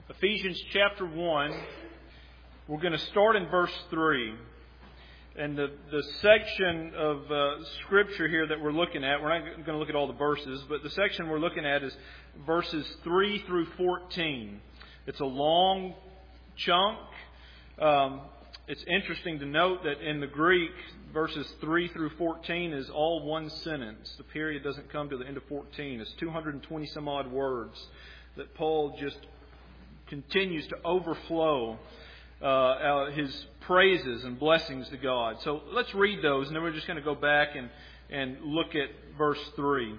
Ephesians chapter 1, we're going to start in verse 3. And the section of Scripture here that we're looking at, we're not going to look at all the verses, but the section we're looking at is verses 3 through 14. It's a long chunk. It's interesting to note that in the Greek, verses 3 through 14 is all one sentence. The period doesn't come to the end of 14. It's 220 some odd words that Paul just continues to overflow his praises and blessings to God. So let's read those, and then we're just going to go back and look at verse 3.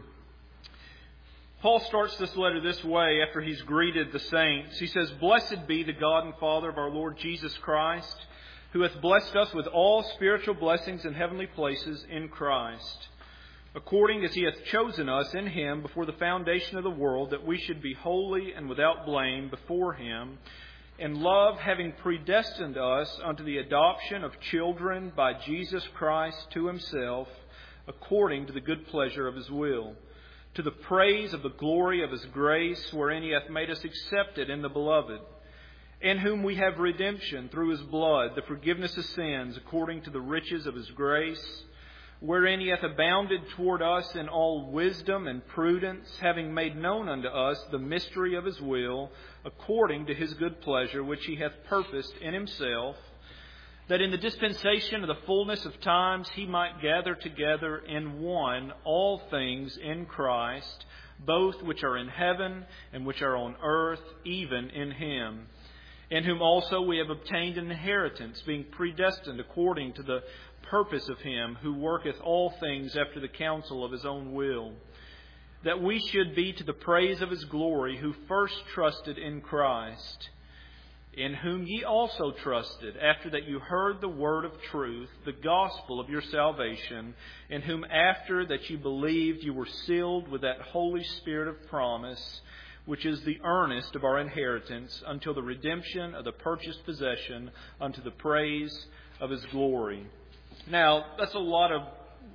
Paul starts this letter this way after he's greeted the saints. He says, "Blessed be the God and Father of our Lord Jesus Christ, who hath blessed us with all spiritual blessings in heavenly places in Christ, according as He hath chosen us in Him before the foundation of the world, that we should be holy and without blame before Him, in love having predestined us unto the adoption of children by Jesus Christ to Himself, according to the good pleasure of His will, to the praise of the glory of His grace, wherein He hath made us accepted in the Beloved, in whom we have redemption through His blood, the forgiveness of sins, according to the riches of His grace, wherein He hath abounded toward us in all wisdom and prudence, having made known unto us the mystery of His will, according to His good pleasure, which He hath purposed in Himself, that in the dispensation of the fullness of times He might gather together in one all things in Christ, both which are in heaven and which are on earth, even in Him, in whom also we have obtained an inheritance, being predestined according to the purpose of Him who worketh all things after the counsel of His own will, that we should be to the praise of His glory, who first trusted in Christ, in whom ye also trusted, after that you heard the word of truth, the gospel of your salvation, in whom after that you believed you were sealed with that Holy Spirit of promise, which is the earnest of our inheritance, until the redemption of the purchased possession, unto the praise of His glory." Now, those are a lot of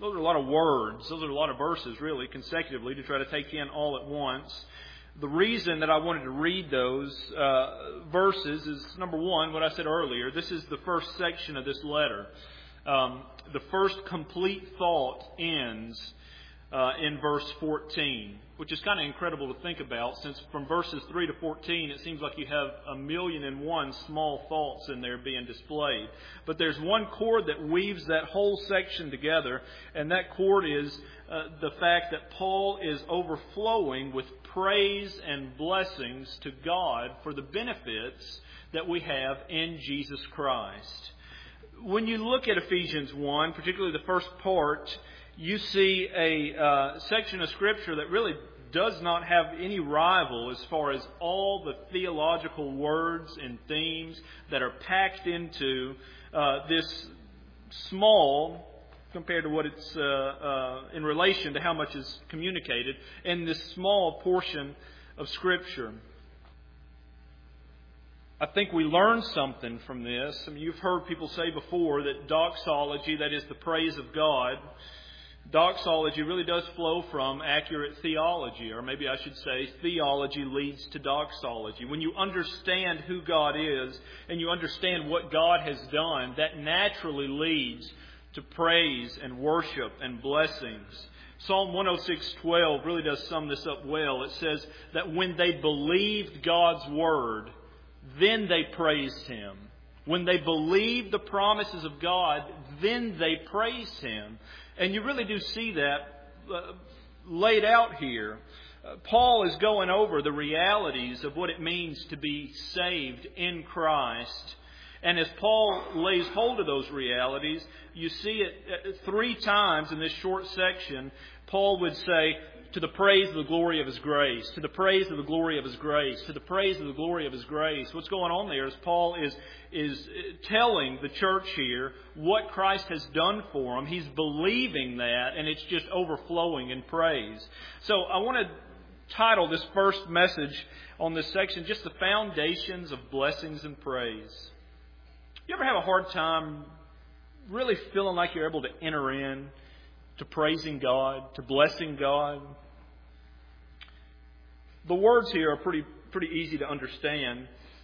words. Those are a lot of verses, really, consecutively, to try to take in all at once. The reason that I wanted to read those verses is, number one, what I said earlier. This is the first section of this letter. The first complete thought ends in verse 14, which is kind of incredible to think about, since from verses 3 to 14 it seems like you have 1,000,001 small thoughts in there being displayed. But there's one chord that weaves that whole section together, and that chord is the fact that Paul is overflowing with praise and blessings to God for the benefits that we have in Jesus Christ. When you look at Ephesians 1, particularly the first part, you see a section of Scripture that really does not have any rival as far as all the theological words and themes that are packed into this small, compared to what it's in relation to how much is communicated, in this small portion of Scripture. I think we learn something from this. I mean, you've heard people say before that doxology, that is the praise of God, doxology really does flow from accurate theology, or maybe I should say theology leads to doxology. When you understand who God is and you understand what God has done, that naturally leads to praise and worship and blessings. Psalm 106:12 really does sum this up well. It says that when they believed God's word, then they praised Him. When they believed the promises of God, then they praised Him. And you really do see that laid out here. Paul is going over the realities of what it means to be saved in Christ. And as Paul lays hold of those realities, you see it 3 times in this short section. Paul would say, to the praise of the glory of His grace, to the praise of the glory of His grace, to the praise of the glory of His grace. What's going on there is Paul is telling the church here what Christ has done for them. He's believing that, and it's just overflowing in praise. So I want to title this first message on this section, just the foundations of blessings and praise. You ever have a hard time really feeling like you're able to enter in to praising God, to blessing God? The words here are pretty pretty easy to understand.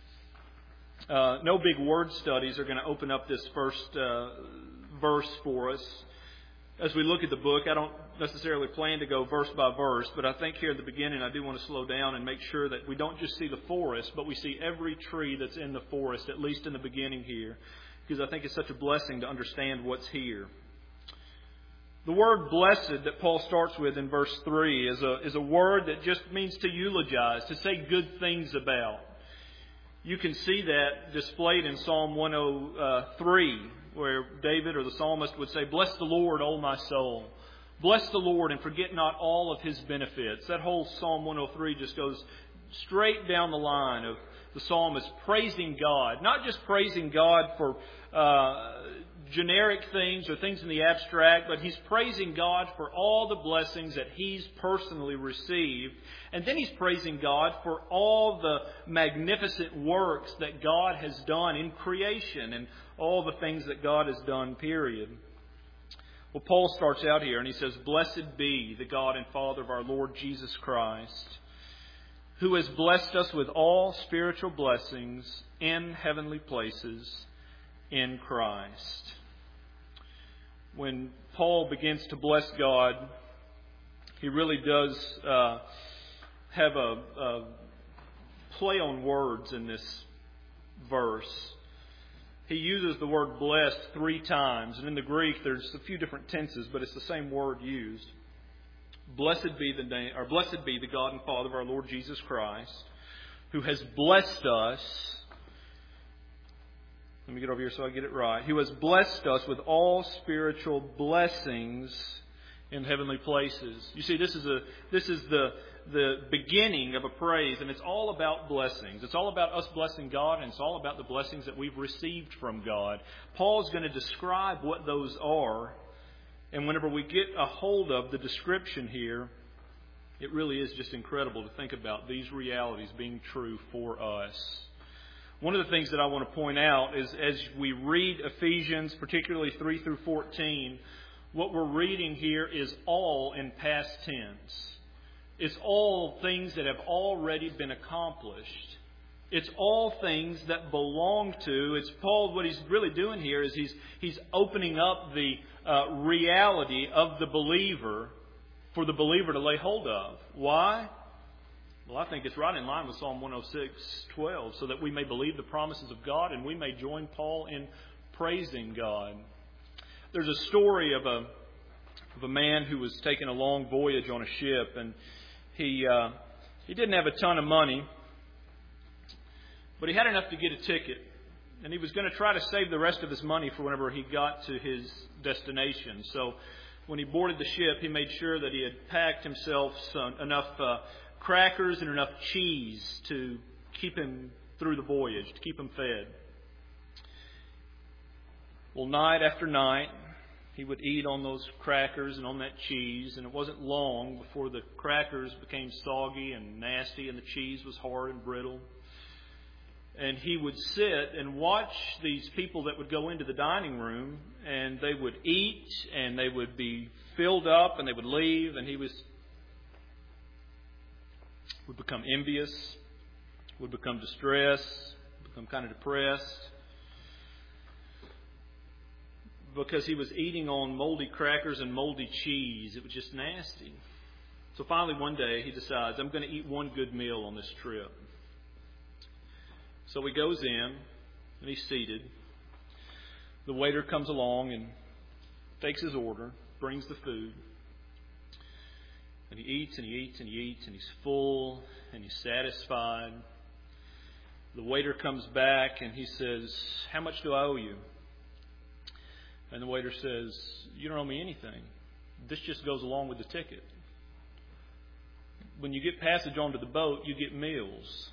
No big word studies are going to open up this first verse for us. As we look at the book, I don't necessarily plan to go verse by verse, but I think here at the beginning I do want to slow down and make sure that we don't just see the forest, but we see every tree that's in the forest, at least in the beginning here, because I think it's such a blessing to understand what's here. The word blessed that Paul starts with in verse 3 is a word that just means to eulogize, to say good things about. You can see that displayed in Psalm 103, where David or the psalmist would say, "Bless the Lord, O my soul. Bless the Lord and forget not all of His benefits." That whole Psalm 103 just goes straight down the line of the psalmist praising God. Not just praising God for generic things or things in the abstract, but he's praising God for all the blessings that he's personally received. And then he's praising God for all the magnificent works that God has done in creation and all the things that God has done, period. Well, Paul starts out here and he says, "Blessed be the God and Father of our Lord Jesus Christ, who has blessed us with all spiritual blessings in heavenly places in Christ." When Paul begins to bless God, he really does have a play on words in this verse. He uses the word blessed 3 times, and in the Greek there's a few different tenses, but it's the same word used. Blessed be the God and Father of our Lord Jesus Christ, who has blessed us. Let me get over here so I get it right. Who has blessed us with all spiritual blessings in heavenly places. You see, this is the beginning of a praise, and it's all about blessings. It's all about us blessing God, and it's all about the blessings that we've received from God. Paul's going to describe what those are, and whenever we get a hold of the description here, it really is just incredible to think about these realities being true for us. One of the things that I want to point out is as we read Ephesians, particularly 3 through 14, what we're reading here is all in past tense. It's all things that have already been accomplished. It's all things that belong to. It's Paul, what he's really doing here is he's opening up the reality of the believer for the believer to lay hold of. Why? Well, I think it's right in line with Psalm 106:12, so that we may believe the promises of God and we may join Paul in praising God. There's a story of a man who was taking a long voyage on a ship, and he didn't have a ton of money, but he had enough to get a ticket, and he was going to try to save the rest of his money for whenever he got to his destination. So when he boarded the ship, he made sure that he had packed himself enough crackers and enough cheese to keep him through the voyage, to keep him fed. Well, night after night, he would eat on those crackers and on that cheese, and it wasn't long before the crackers became soggy and nasty and the cheese was hard and brittle. And he would sit and watch these people that would go into the dining room, and they would eat and they would be filled up and they would leave, and he would become envious, would become distressed, become kind of depressed, because he was eating on moldy crackers and moldy cheese. It was just nasty. So finally one day he decides, I'm going to eat one good meal on this trip. So he goes in and he's seated. The waiter comes along and takes his order, brings the food. And he eats and he eats and he eats and he's full and he's satisfied. The waiter comes back and he says, "How much do I owe you?" And the waiter says, "You don't owe me anything. This just goes along with the ticket. When you get passage onto the boat, you get meals."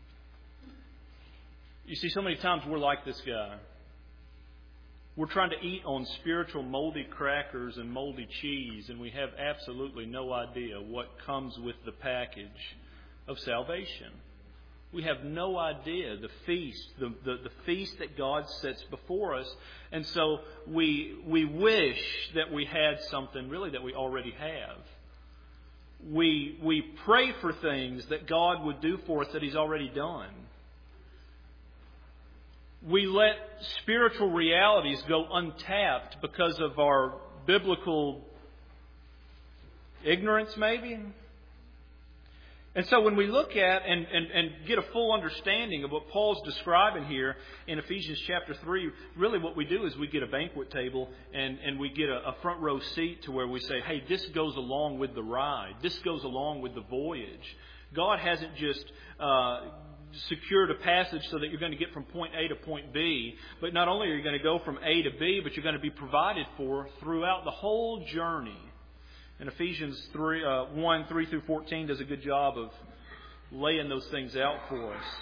You see, so many times we're like this guy. We're trying to eat on spiritual moldy crackers and moldy cheese, and we have absolutely no idea what comes with the package of salvation. We have no idea the feast, the feast that God sets before us. And so we wish that we had something really that we already have. we pray for things that God would do for us that He's already done. We let spiritual realities go untapped because of our biblical ignorance, maybe. And so when we look at and get a full understanding of what Paul's describing here in Ephesians chapter 3, really what we do is we get a banquet table and we get a front row seat to where we say, hey, this goes along with the ride. This goes along with the voyage. God hasn't just secured a passage so that you're going to get from point A to point B, but not only are you going to go from A to B, but you're going to be provided for throughout the whole journey. And Ephesians 1, 3 through 14 does a good job of laying those things out for us.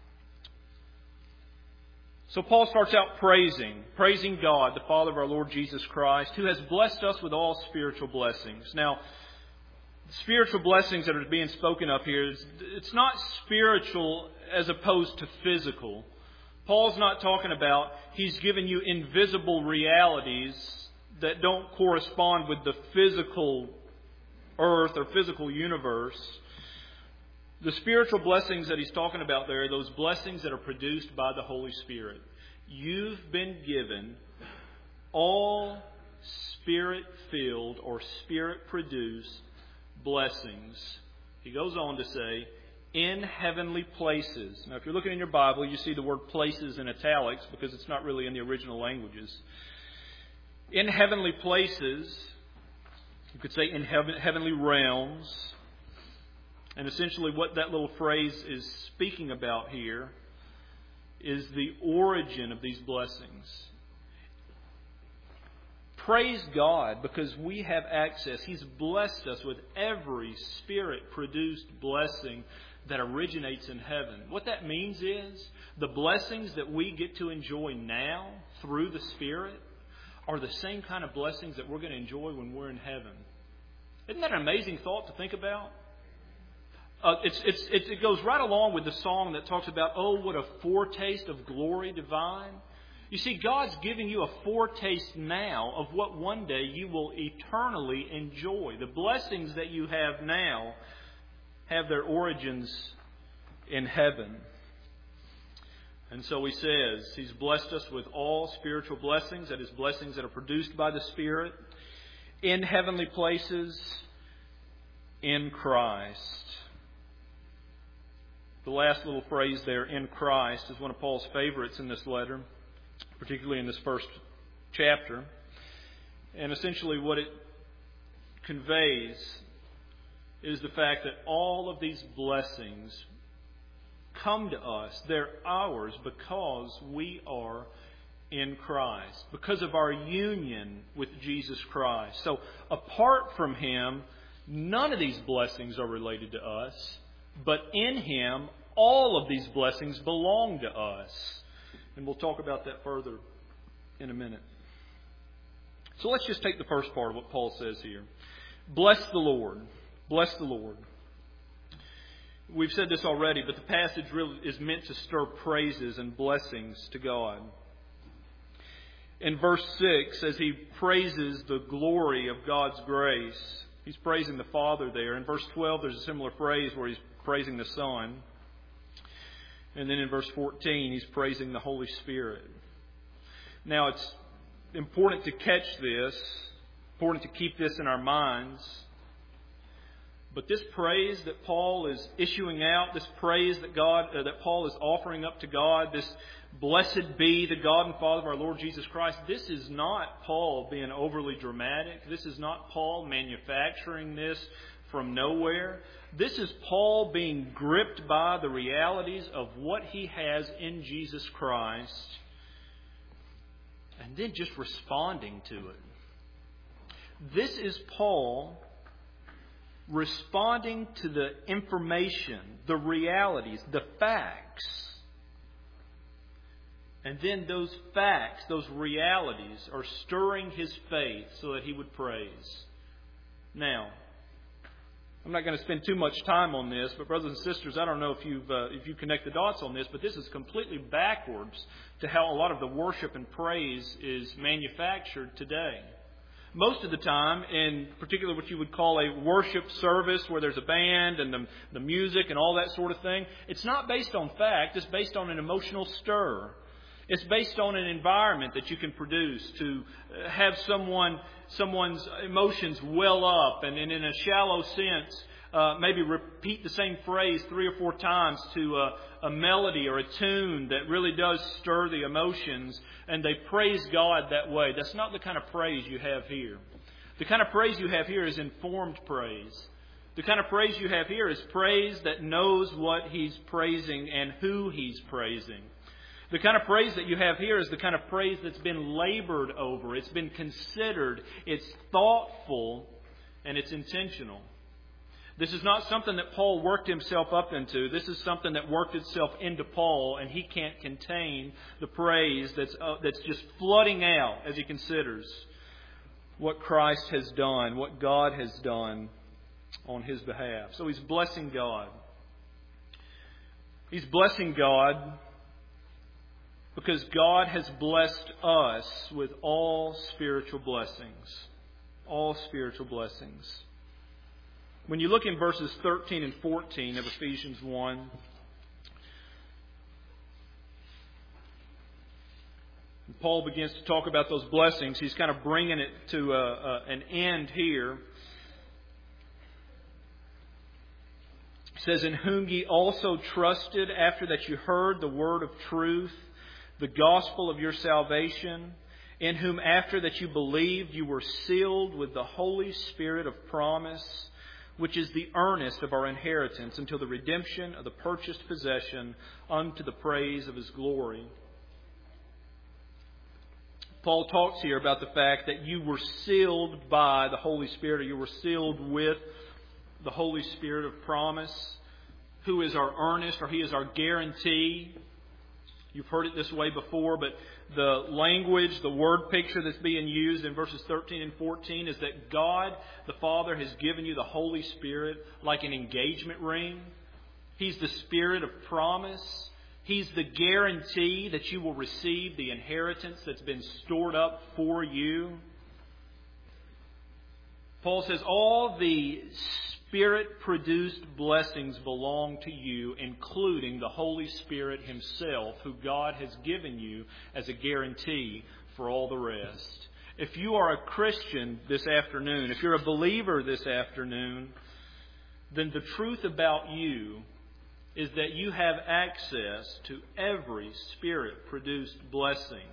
So Paul starts out praising God, the Father of our Lord Jesus Christ, who has blessed us with all spiritual blessings. Now, spiritual blessings that are being spoken of here, it's not spiritual as opposed to physical. Paul's not talking about He's given you invisible realities that don't correspond with the physical earth or physical universe. The spiritual blessings that he's talking about there are those blessings that are produced by the Holy Spirit. You've been given all Spirit-filled or Spirit-produced blessings. He goes on to say, in heavenly places. Now, if you're looking in your Bible, you see the word places in italics because it's not really in the original languages. In heavenly places, you could say in heavenly realms. And essentially what that little phrase is speaking about here is the origin of these blessings. Praise God because we have access. He's blessed us with every Spirit-produced blessing that originates in heaven. What that means is the blessings that we get to enjoy now through the Spirit are the same kind of blessings that we're going to enjoy when we're in heaven. Isn't that an amazing thought to think about? It goes right along with the song that talks about, oh, what a foretaste of glory divine. You see, God's giving you a foretaste now of what one day you will eternally enjoy. The blessings that you have now have their origins in heaven. And so he says, He's blessed us with all spiritual blessings, that is, blessings that are produced by the Spirit, in heavenly places, in Christ. The last little phrase there, in Christ, is one of Paul's favorites in this letter, particularly in this first chapter. And essentially what it conveys is the fact that all of these blessings come to us. They're ours because we are in Christ, because of our union with Jesus Christ. So apart from Him, none of these blessings are related to us, but in Him, all of these blessings belong to us. And we'll talk about that further in a minute. So let's just take the first part of what Paul says here. Bless the Lord. Bless the Lord. We've said this already, but the passage really is meant to stir praises and blessings to God. In verse 6, as he praises the glory of God's grace, he's praising the Father there. In verse 12, there's a similar phrase where he's praising the Son. And then in verse 14, he's praising the Holy Spirit. Now, it's important to catch this, important to keep this in our minds. But this praise that Paul is issuing out, this praise that Paul is offering up to God, this blessed be the God and Father of our Lord Jesus Christ, this is not Paul being overly dramatic. This is not Paul manufacturing this from nowhere. This is Paul being gripped by the realities of what he has in Jesus Christ and then just responding to it. This is Paul responding to the information, the realities, the facts. And then those facts, those realities are stirring his faith so that he would praise. Now, I'm not going to spend too much time on this, but brothers and sisters, I don't know if you connect the dots on this, but this is completely backwards to how a lot of the worship and praise is manufactured today. most of the time, in particular what you would call a worship service where there's a band and the music and all that sort of thing, it's not based on fact. It's based on an emotional stir. It's based on an environment that you can produce to have someone's emotions well up and in a shallow sense maybe repeat the same phrase 3 or 4 times to a melody or a tune that really does stir the emotions, and they praise God that way. That's not the kind of praise you have here. The kind of praise you have here is informed praise. The kind of praise you have here is praise that knows what He's praising and who He's praising. The kind of praise that you have here is the kind of praise that's been labored over. It's been considered. It's thoughtful, and it's intentional. This is not something that Paul worked himself up into. This is something that worked itself into Paul, and he can't contain the praise that's just flooding out as he considers what Christ has done, what God has done on his behalf. So he's blessing God. He's blessing God because God has blessed us with all spiritual blessings. All spiritual blessings. When you look in verses 13 and 14 of Ephesians 1, Paul begins to talk about those blessings. He's kind of bringing it to an end here. He says, "In whom ye also trusted after that you heard the word of truth, the gospel of your salvation, in whom after that you believed you were sealed with the Holy Spirit of promise, which is the earnest of our inheritance until the redemption of the purchased possession unto the praise of His glory." Paul talks here about the fact that you were sealed by the Holy Spirit, or you were sealed with the Holy Spirit of promise, who is our earnest, or He is our guarantee. You've heard it this way before, but the language, the word picture that's being used in verses 13 and 14 is that God, the Father, has given you the Holy Spirit like an engagement ring. He's the Spirit of promise. He's the guarantee that you will receive the inheritance that's been stored up for you. Paul says all the Spirit-produced blessings belong to you, including the Holy Spirit Himself, who God has given you as a guarantee for all the rest. If you are a Christian this afternoon, if you're a believer this afternoon, then the truth about you is that you have access to every Spirit-produced blessing,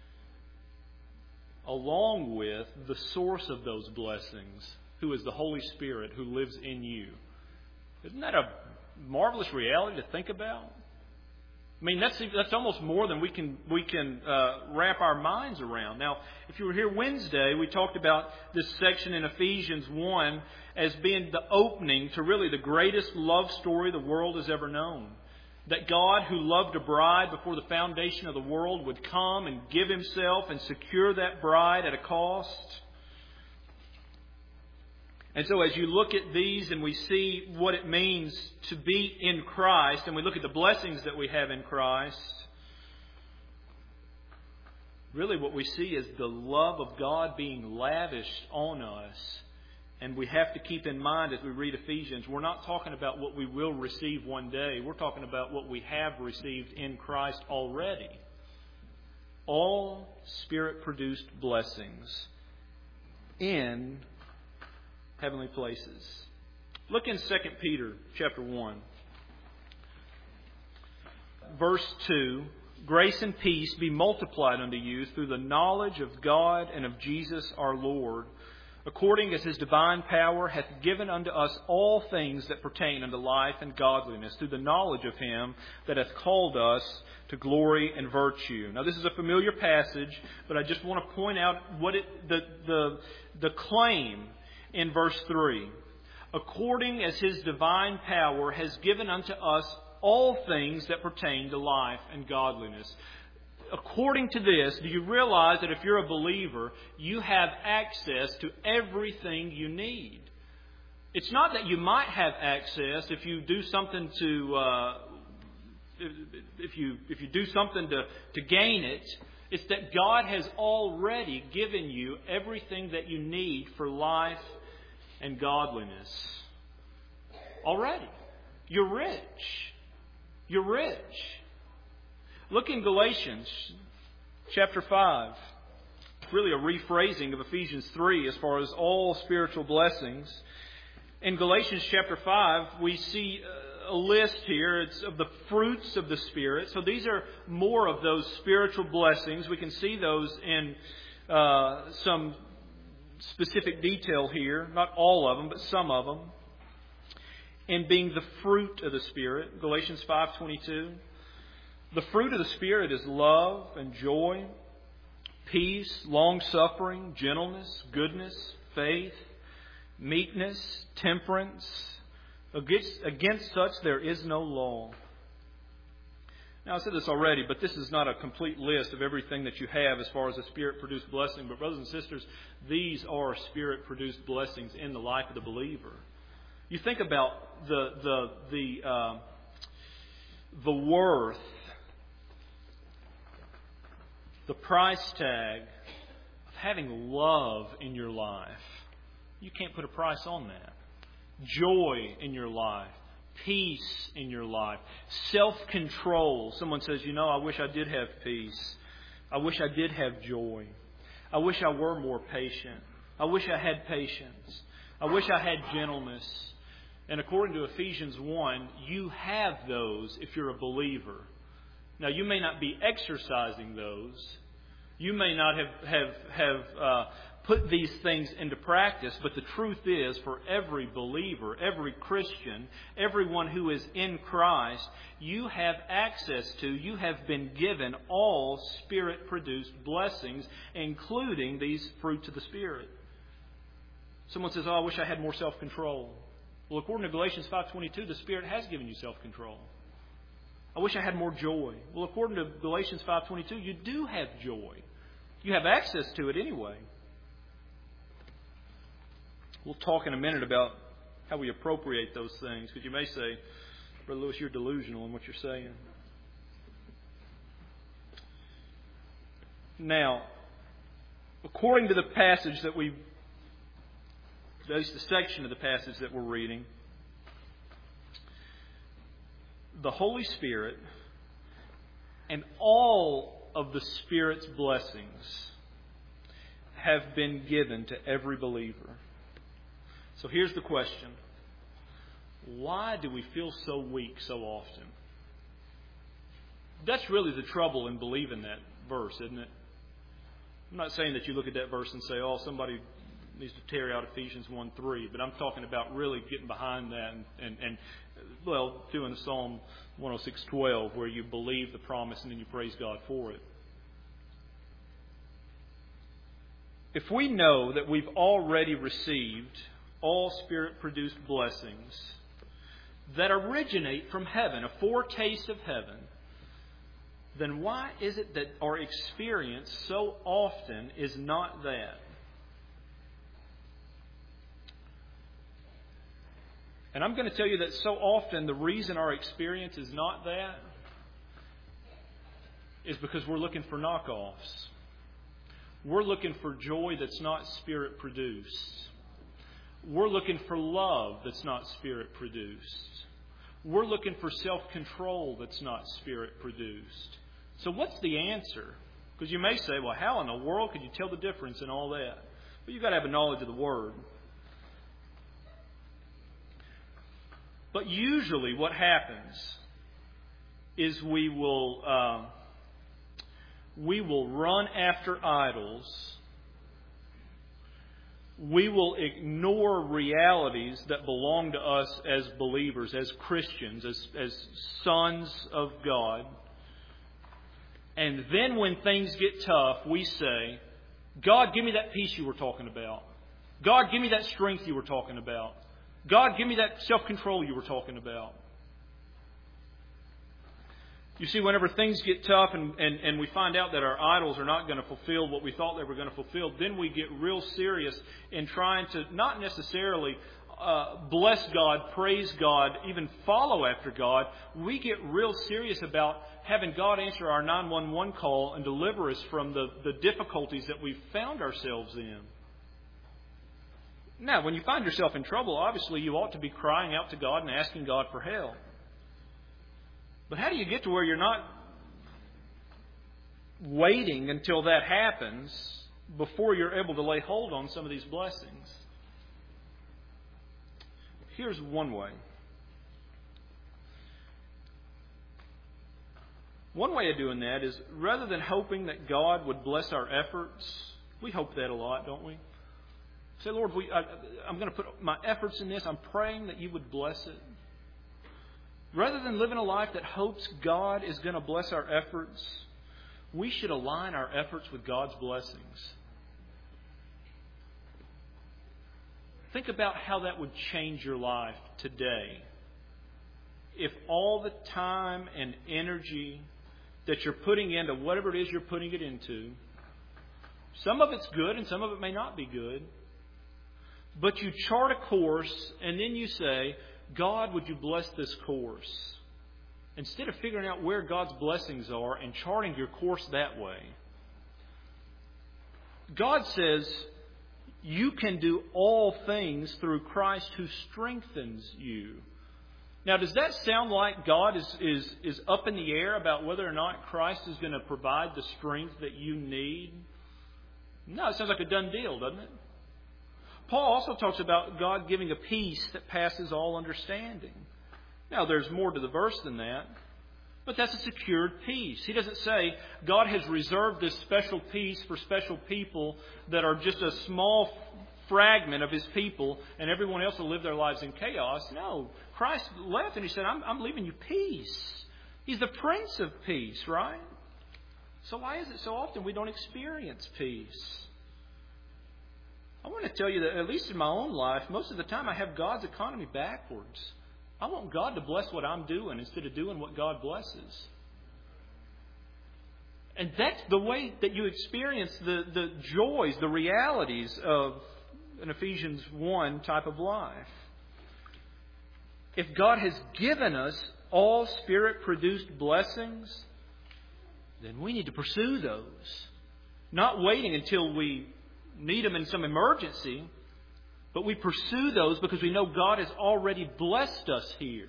along with the source of those blessings, who is the Holy Spirit who lives in you. Isn't that a marvelous reality to think about? I mean, that's almost more than we can wrap our minds around. Now, if you were here Wednesday, we talked about this section in Ephesians 1 as being the opening to really the greatest love story the world has ever known. That God, who loved a bride before the foundation of the world, would come and give Himself and secure that bride at a cost. And so as you look at these and we see what it means to be in Christ, and we look at the blessings that we have in Christ, really what we see is the love of God being lavished on us. And we have to keep in mind as we read Ephesians, we're not talking about what we will receive one day. We're talking about what we have received in Christ already. All Spirit-produced blessings in heavenly places. Look in 2 Peter chapter 1. Verse 2. "Grace and peace be multiplied unto you through the knowledge of God and of Jesus our Lord, according as His divine power hath given unto us all things that pertain unto life and godliness, through the knowledge of Him that hath called us to glory and virtue." Now, this is a familiar passage, but I just want to point out what the claim in verse 3. "According as His divine power has given unto us all things that pertain to life and godliness." According to this, do you realize that if you're a believer, you have access to everything you need? It's not that you might have access if you do something to if you do something to gain it. It's that God has already given you everything that you need for life and godliness. Already. You're rich. You're rich. Look in Galatians chapter 5. Really a rephrasing of Ephesians 3 as far as all spiritual blessings. In Galatians chapter 5, we see a list here. It's of the fruits of the Spirit. So these are more of those spiritual blessings. We can see those in some specific detail here. Not all of them, but some of them. And being the fruit of the Spirit. Galatians 5:22. The fruit of the Spirit is love and joy, peace, long-suffering, gentleness, goodness, faith, meekness, temperance. Against such there is no law. Now, I said this already, but this is not a complete list of everything that you have as far as a Spirit-produced blessing. But brothers and sisters, these are Spirit-produced blessings in the life of the believer. You think about the worth, the price tag of having love in your life. You can't put a price on that. Joy in your life. Peace in your life. Self-control. Someone says, I wish I did have peace. I wish I did have joy. I wish I were more patient. I wish I had patience. I wish I had gentleness. And according to Ephesians 1, you have those if you're a believer. Now, you may not be exercising those. You may not have put these things into practice. But the truth is, for every believer, every Christian, everyone who is in Christ, you have access to, you have been given all Spirit-produced blessings, including these fruits of the Spirit. Someone says, I wish I had more self-control. Well, according to Galatians 5:22, the Spirit has given you self-control. I wish I had more joy. Well, according to Galatians 5:22, you do have joy. You have access to it anyway. We'll talk in a minute about how we appropriate those things, because you may say, Brother Lewis, you're delusional in what you're saying. Now, according to the passage that at least the section of the passage that we're reading, the Holy Spirit and all of the Spirit's blessings have been given to every believer. So here's the question. Why do we feel so weak so often? That's really the trouble in believing that verse, isn't it? I'm not saying that you look at that verse and say, somebody needs to tear out Ephesians 1:3, but I'm talking about really getting behind that and doing Psalm 106:12, where you believe the promise and then you praise God for it. If we know that we've already received all Spirit-produced blessings that originate from heaven, a foretaste of heaven, then why is it that our experience so often is not that? And I'm going to tell you that so often the reason our experience is not that is because we're looking for knockoffs. We're looking for joy that's not Spirit-produced. We're looking for love that's not Spirit-produced. We're looking for self-control that's not Spirit-produced. So what's the answer? Because you may say, well, how in the world could you tell the difference in all that? Well, you've got to have a knowledge of the Word. But usually what happens is we will run after idols. We will ignore realities that belong to us as believers, as Christians, as sons of God. And then when things get tough, we say, God, give me that peace you were talking about. God, give me that strength you were talking about. God, give me that self-control you were talking about. You see, whenever things get tough and we find out that our idols are not going to fulfill what we thought they were going to fulfill, then we get real serious in trying to not necessarily bless God, praise God, even follow after God, we get real serious about having God answer our 911 call and deliver us from the difficulties that we've found ourselves in. Now, when you find yourself in trouble, obviously you ought to be crying out to God and asking God for help. But how do you get to where you're not waiting until that happens before you're able to lay hold on some of these blessings? Here's one way. One way of doing that is, rather than hoping that God would bless our efforts, we hope that a lot, don't we? Say, Lord, I'm going to put my efforts in this. I'm praying that you would bless it. Rather than living a life that hopes God is going to bless our efforts, we should align our efforts with God's blessings. Think about how that would change your life today. If all the time and energy that you're putting into whatever it is you're putting it into, some of it's good and some of it may not be good, but you chart a course and then you say, God, would you bless this course? Instead of figuring out where God's blessings are and charting your course that way, God says, you can do all things through Christ who strengthens you. Now, does that sound like God is up in the air about whether or not Christ is going to provide the strength that you need? No, it sounds like a done deal, doesn't it? Paul also talks about God giving a peace that passes all understanding. Now, there's more to the verse than that, but that's a secured peace. He doesn't say God has reserved this special peace for special people that are just a small fragment of His people and everyone else will live their lives in chaos. No, Christ left and He said, I'm leaving you peace. He's the Prince of Peace, right? So why is it so often we don't experience peace? I want to tell you that, at least in my own life, most of the time I have God's economy backwards. I want God to bless what I'm doing instead of doing what God blesses. And that's the way that you experience the joys, the realities of an Ephesians 1 type of life. If God has given us all Spirit-produced blessings, then we need to pursue those. Not waiting until we need them in some emergency, but we pursue those because we know God has already blessed us here.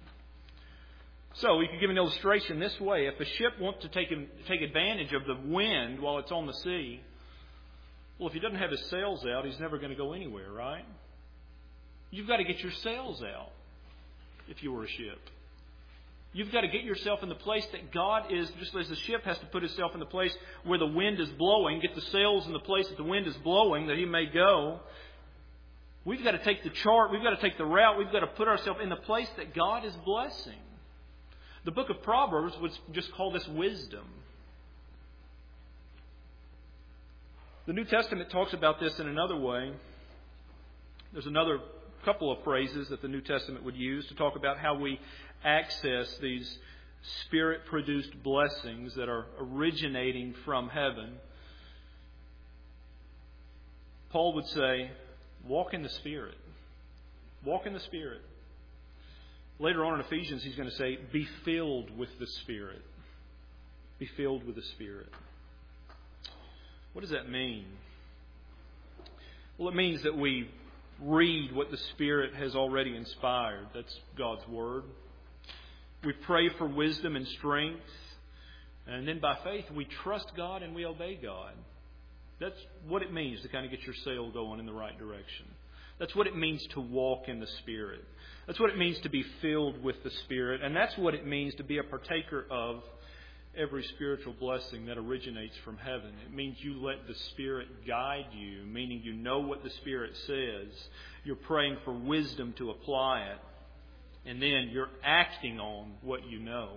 So we could give an illustration this way. If a ship wants to take advantage of the wind while it's on the sea, well, if he doesn't have his sails out, he's never going to go anywhere, right? You've got to get your sails out if you were a ship. You've got to get yourself in the place that God is, just as the ship has to put itself in the place where the wind is blowing, get the sails in the place that the wind is blowing, that he may go. We've got to take the chart, we've got to take the route, we've got to put ourselves in the place that God is blessing. The book of Proverbs would just call this wisdom. The New Testament talks about this in another way. There's another couple of phrases that the New Testament would use to talk about how we access these Spirit-produced blessings that are originating from heaven. Paul would say, walk in the Spirit. Walk in the Spirit. Later on in Ephesians, he's going to say, be filled with the Spirit. Be filled with the Spirit. What does that mean? Well, it means that we read what the Spirit has already inspired. That's God's Word. We pray for wisdom and strength. And then by faith, we trust God and we obey God. That's what it means to kind of get your sail going in the right direction. That's what it means to walk in the Spirit. That's what it means to be filled with the Spirit. And that's what it means to be a partaker of every spiritual blessing that originates from heaven. It means you let the Spirit guide you, meaning you know what the Spirit says. You're praying for wisdom to apply it. And then you're acting on what you know.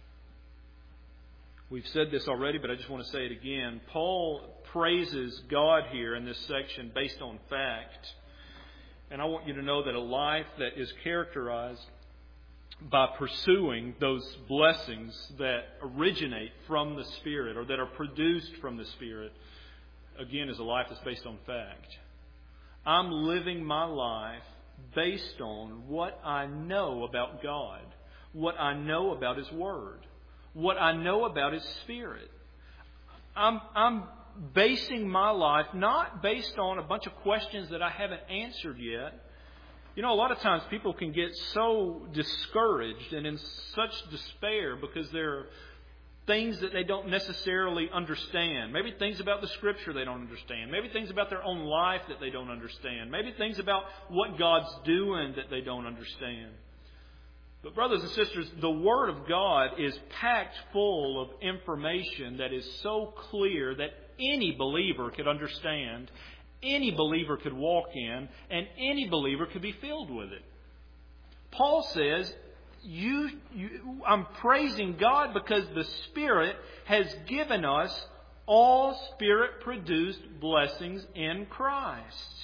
We've said this already, but I just want to say it again. Paul praises God here in this section based on fact. And I want you to know that a life that is characterized by pursuing those blessings that originate from the Spirit or that are produced from the Spirit, again, is a life that's based on fact. I'm living my life based on what I know about God, what I know about His Word, what I know about His Spirit. I'm basing my life not based on a bunch of questions that I haven't answered yet. You know, a lot of times people can get so discouraged and in such despair because there are things that they don't necessarily understand. Maybe things about the Scripture they don't understand. Maybe things about their own life that they don't understand. Maybe things about what God's doing that they don't understand. But brothers and sisters, the Word of God is packed full of information that is so clear that any believer could understand, any believer could walk in, and any believer could be filled with it. Paul says, I'm praising God because the Spirit has given us all Spirit-produced blessings in Christ.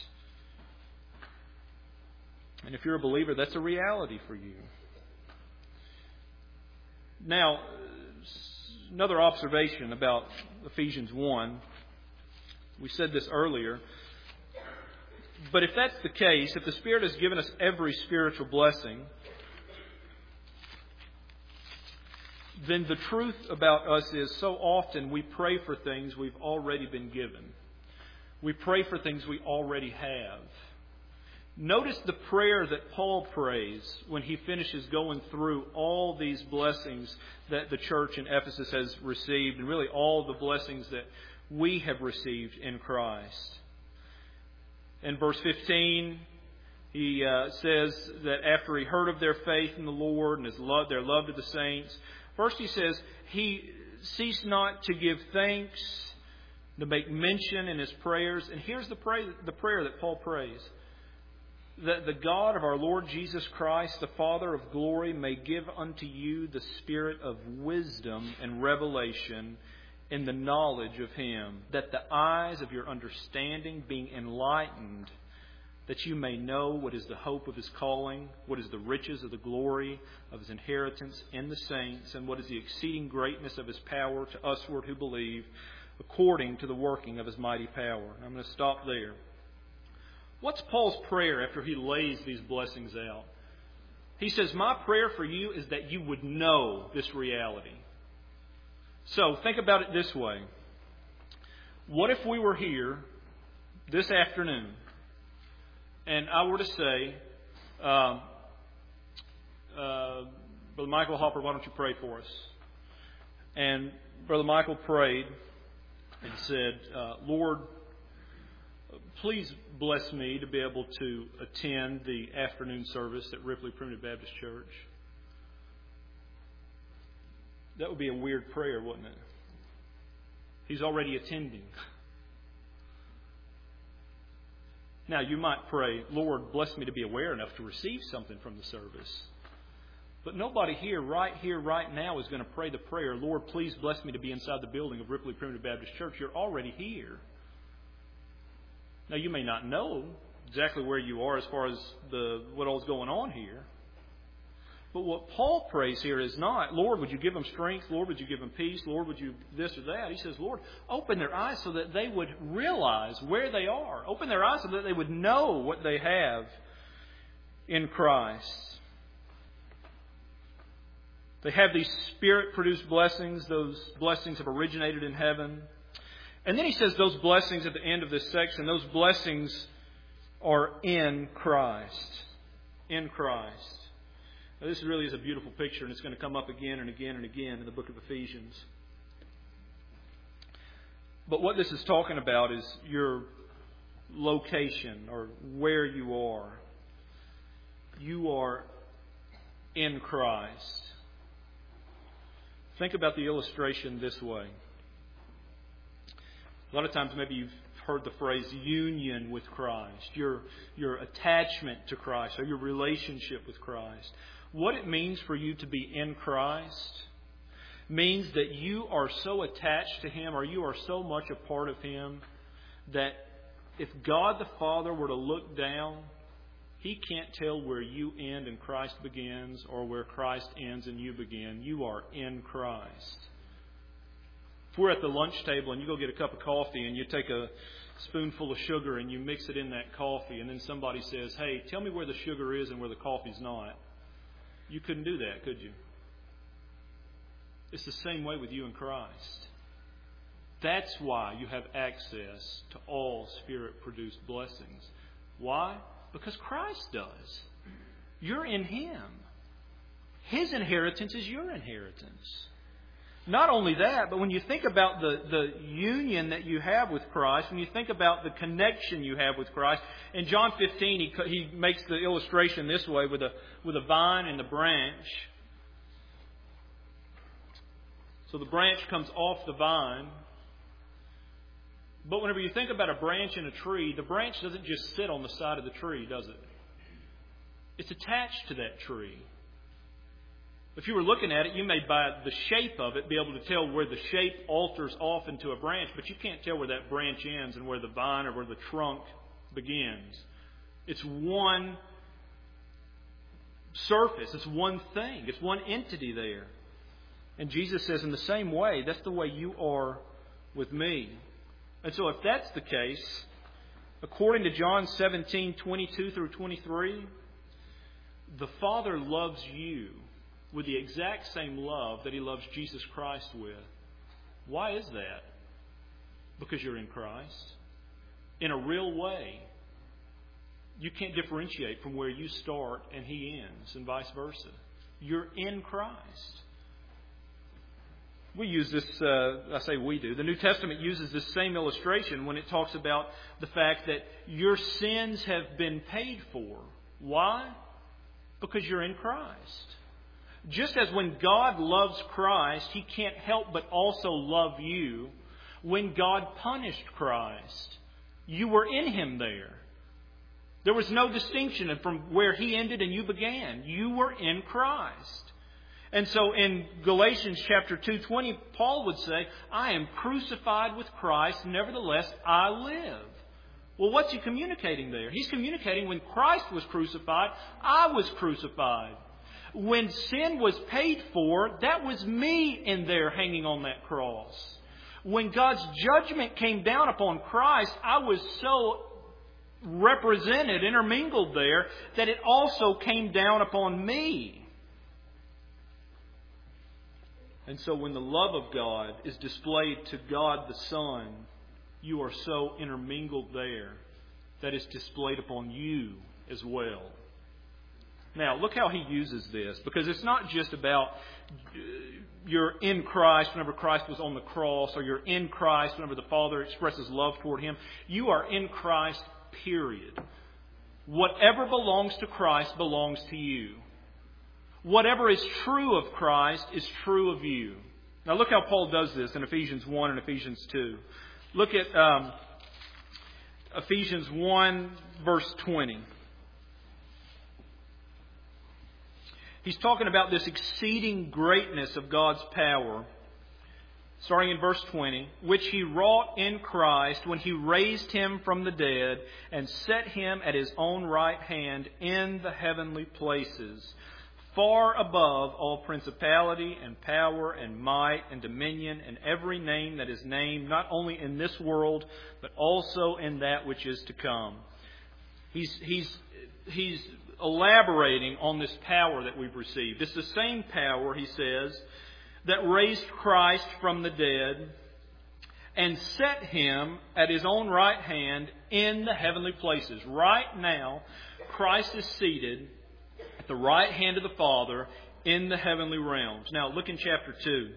And if you're a believer, that's a reality for you. Now, another observation about Ephesians 1. We said this earlier. But if that's the case, if the Spirit has given us every spiritual blessing, then the truth about us is so often we pray for things we've already been given. We pray for things we already have. Notice the prayer that Paul prays when he finishes going through all these blessings that the church in Ephesus has received, and really all the blessings that we have received in Christ. In verse 15, he says that after he heard of their faith in the Lord and their love to the saints, first he says, he ceased not to give thanks, to make mention in his prayers. And here's the prayer that Paul prays. That the God of our Lord Jesus Christ, the Father of glory, may give unto you the spirit of wisdom and revelation in the knowledge of Him, that the eyes of your understanding being enlightened, that you may know what is the hope of His calling, what is the riches of the glory of His inheritance in the saints, and what is the exceeding greatness of His power to usward who believe, according to the working of His mighty power. I'm going to stop there. What's Paul's prayer after he lays these blessings out? He says, my prayer for you is that you would know this reality. So think about it this way. What if we were here this afternoon and I were to say, Brother Michael Hopper, why don't you pray for us? And Brother Michael prayed and said, Lord, please bless me to be able to attend the afternoon service at Ripley Primitive Baptist Church. That would be a weird prayer, wouldn't it? He's already attending. Now, you might pray, Lord, bless me to be aware enough to receive something from the service. But nobody here, right now, is going to pray the prayer, Lord, please bless me to be inside the building of Ripley Primitive Baptist Church. You're already here. Now, you may not know exactly where you are as far as what all's going on here. But what Paul prays here is not, Lord, would you give them strength? Lord, would you give them peace? Lord, would you this or that? He says, Lord, open their eyes so that they would realize where they are. Open their eyes so that they would know what they have in Christ. They have these Spirit-produced blessings. Those blessings have originated in heaven. And then he says those blessings at the end of this section, those blessings are in Christ. In Christ. Now, this really is a beautiful picture, and it's going to come up again and again and again in the book of Ephesians. But what this is talking about is your location or where you are. You are in Christ. Think about the illustration this way. A lot of times maybe you've heard the phrase union with Christ, your attachment to Christ or your relationship with Christ. What it means for you to be in Christ means that you are so attached to Him or you are so much a part of Him that if God the Father were to look down, He can't tell where you end and Christ begins or where Christ ends and you begin. You are in Christ. If we're at the lunch table and you go get a cup of coffee and you take a spoonful of sugar and you mix it in that coffee, and then somebody says, "Hey, tell me where the sugar is and where the coffee's not." You couldn't do that, could you? It's the same way with you in Christ. That's why you have access to all Spirit-produced blessings. Why? Because Christ does. You're in Him. His inheritance is your inheritance. Not only that, but when you think about the union that you have with Christ, when you think about the connection you have with Christ, in John 15 he makes the illustration this way with a vine and the branch. So the branch comes off the vine. But whenever you think about a branch in a tree, the branch doesn't just sit on the side of the tree, does it? It's attached to that tree. If you were looking at it, you may, by the shape of it, be able to tell where the shape alters off into a branch, but you can't tell where that branch ends and where the vine or where the trunk begins. It's one surface. It's one thing. It's one entity there. And Jesus says, in the same way, that's the way you are with me. And so if that's the case, according to John 17:22 through 23, the Father loves you with the exact same love that He loves Jesus Christ with. Why is that? Because you're in Christ. In a real way. You can't differentiate from where you start and He ends, and vice versa. You're in Christ. We use this, I say we do. The New Testament uses this same illustration when it talks about the fact that your sins have been paid for. Why? Because you're in Christ. Just as when God loves Christ, He can't help but also love you. When God punished Christ, you were in Him there. There was no distinction from where He ended and you began. You were in Christ. And so in Galatians chapter 2:20, Paul would say, I am crucified with Christ, nevertheless I live. Well, what's he communicating there? He's communicating when Christ was crucified, I was crucified. When sin was paid for, that was me in there hanging on that cross. When God's judgment came down upon Christ, I was so represented, intermingled there, that it also came down upon me. And so when the love of God is displayed to God the Son, you are so intermingled there that it's displayed upon you as well. Now, look how he uses this, because it's not just about you're in Christ whenever Christ was on the cross, or you're in Christ whenever the Father expresses love toward Him. You are in Christ, period. Whatever belongs to Christ belongs to you. Whatever is true of Christ is true of you. Now look how Paul does this in Ephesians 1 and Ephesians 2. Look at Ephesians 1 verse 20. He's talking about this exceeding greatness of God's power. Starting in verse 20, which He wrought in Christ when He raised Him from the dead and set Him at His own right hand in the heavenly places, far above all principality and power and might and dominion and every name that is named, not only in this world, but also in that which is to come. He's elaborating on this power that we've received. It's the same power, he says, that raised Christ from the dead and set Him at His own right hand in the heavenly places. Right now, Christ is seated at the right hand of the Father in the heavenly realms. Now, look in chapter 2.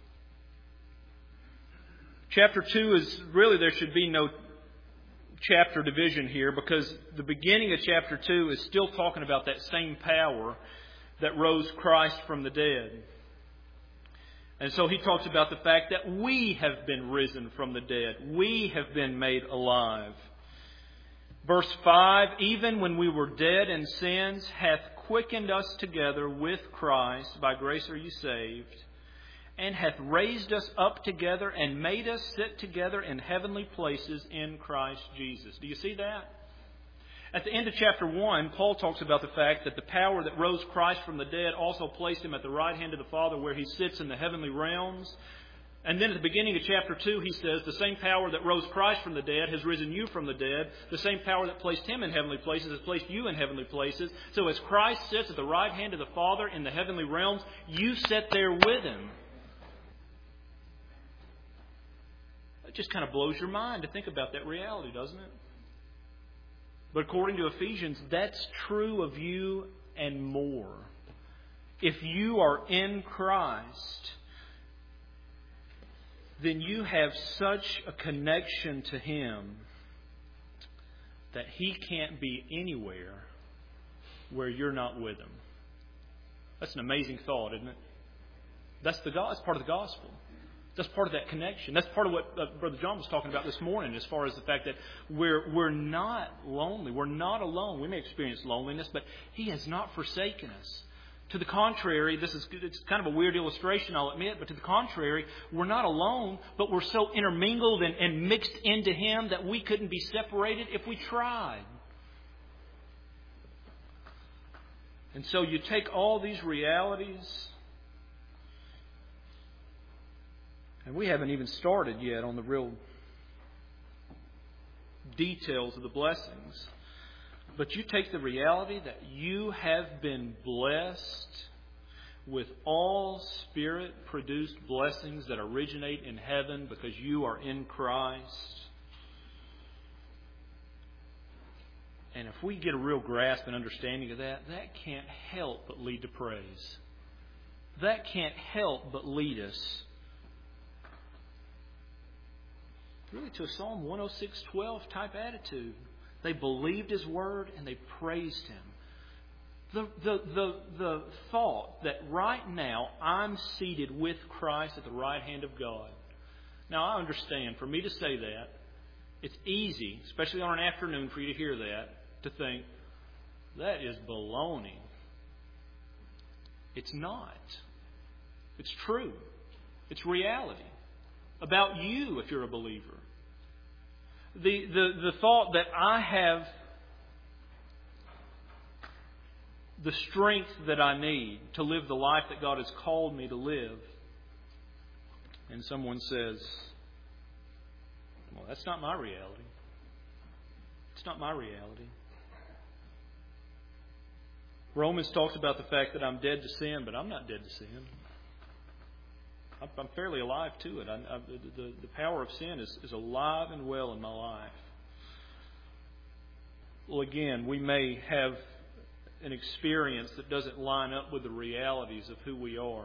Chapter 2 is really, there should be no chapter division here, because the beginning of chapter 2 is still talking about that same power that rose Christ from the dead. And so he talks about the fact that we have been risen from the dead. We have been made alive. Verse 5, even when we were dead in sins, hath quickened us together with Christ. By grace are you saved. And hath raised us up together and made us sit together in heavenly places in Christ Jesus. Do you see that? At the end of chapter 1, Paul talks about the fact that the power that rose Christ from the dead also placed Him at the right hand of the Father, where He sits in the heavenly realms. And then at the beginning of chapter 2, he says, the same power that rose Christ from the dead has risen you from the dead. The same power that placed Him in heavenly places has placed you in heavenly places. So as Christ sits at the right hand of the Father in the heavenly realms, you sit there with Him. It just kind of blows your mind to think about that reality, doesn't it? But according to Ephesians, that's true of you and more. If you are in Christ, then you have such a connection to Him that He can't be anywhere where you're not with Him. That's an amazing thought, isn't it? That's part of the gospel. That's part of that connection. That's part of what Brother John was talking about this morning, as far as the fact that we're not lonely. We're not alone. We may experience loneliness, but He has not forsaken us. To the contrary, it's kind of a weird illustration, I'll admit, but to the contrary, we're not alone, but we're so intermingled and mixed into Him that we couldn't be separated if we tried. And so you take all these realities, and we haven't even started yet on the real details of the blessings. But you take the reality that you have been blessed with all Spirit-produced blessings that originate in heaven because you are in Christ. And if we get a real grasp and understanding of that, that can't help but lead to praise. That can't help but lead us really to a Psalm 106:12 type attitude. They believed His word and they praised Him. The thought that right now I'm seated with Christ at the right hand of God. Now I understand, for me to say that, it's easy, especially on an afternoon for you to hear that, to think, that is baloney. It's not. It's true. It's reality. About you if you're a believer. The thought that I have the strength that I need to live the life that God has called me to live. And someone says, well, that's not my reality. It's not my reality. Romans talks about the fact that I'm dead to sin, but I'm not dead to sin. I'm fairly alive to it. The power of sin is alive and well in my life. Well, again, we may have an experience that doesn't line up with the realities of who we are.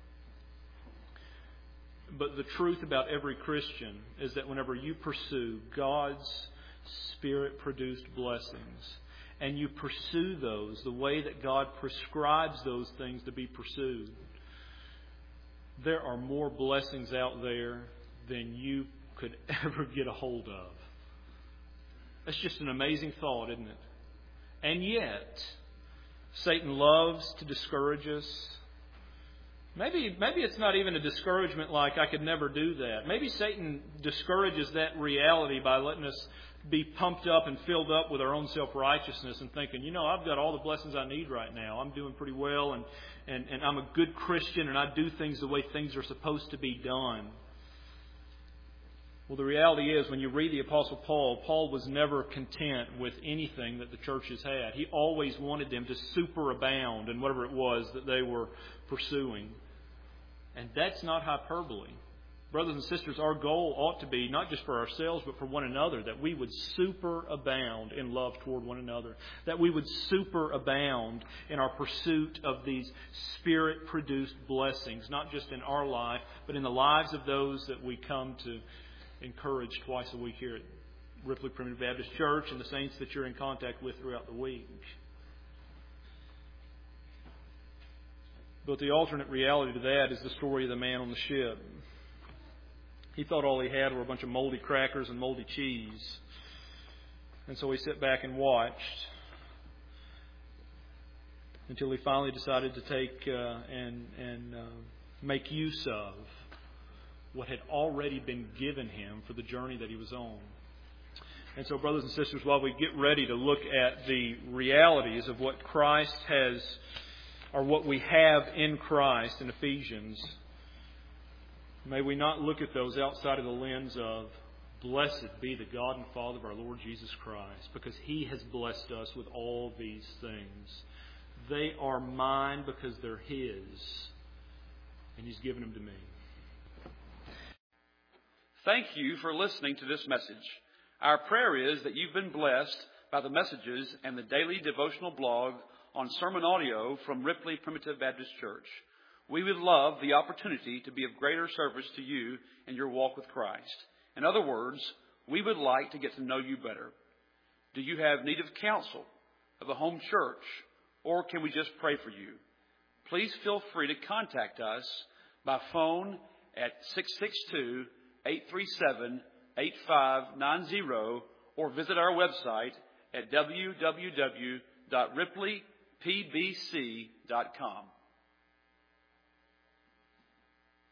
But the truth about every Christian is that whenever you pursue God's Spirit-produced blessings, and you pursue those the way that God prescribes those things to be pursued, there are more blessings out there than you could ever get a hold of. That's just an amazing thought, isn't it? And yet, Satan loves to discourage us. Maybe it's not even a discouragement like I could never do that. Maybe Satan discourages that reality by letting us be pumped up and filled up with our own self-righteousness and thinking, I've got all the blessings I need right now. I'm doing pretty well and I'm a good Christian and I do things the way things are supposed to be done. Well, the reality is when you read the Apostle Paul, Paul was never content with anything that the churches had. He always wanted them to superabound in whatever it was that they were pursuing. And that's not hyperbole. Brothers and sisters, our goal ought to be, not just for ourselves, but for one another, that we would superabound in love toward one another. That we would superabound in our pursuit of these Spirit-produced blessings, not just in our life, but in the lives of those that we come to encourage twice a week here at Ripley Primitive Baptist Church and the saints that you're in contact with throughout the week. But the alternate reality to that is the story of the man on the ship. He thought all he had were a bunch of moldy crackers and moldy cheese. And so he sat back and watched until he finally decided to take and make use of what had already been given him for the journey that he was on. And so, brothers and sisters, while we get ready to look at the realities of what Christ has, or what we have in Christ in Ephesians, May we not look at those outside of the lens of, blessed be the God and Father of our Lord Jesus Christ, because He has blessed us with all these things. They are mine because they're His, and He's given them to me. Thank you for listening to this message. Our prayer is that you've been blessed by the messages and the daily devotional blog on sermon audio from Ripley Primitive Baptist Church. We would love the opportunity to be of greater service to you in your walk with Christ. In other words, we would like to get to know you better. Do you have need of counsel, of a home church, or can we just pray for you? Please feel free to contact us by phone at 662-837-8590 or visit our website at www.ripleypbc.com.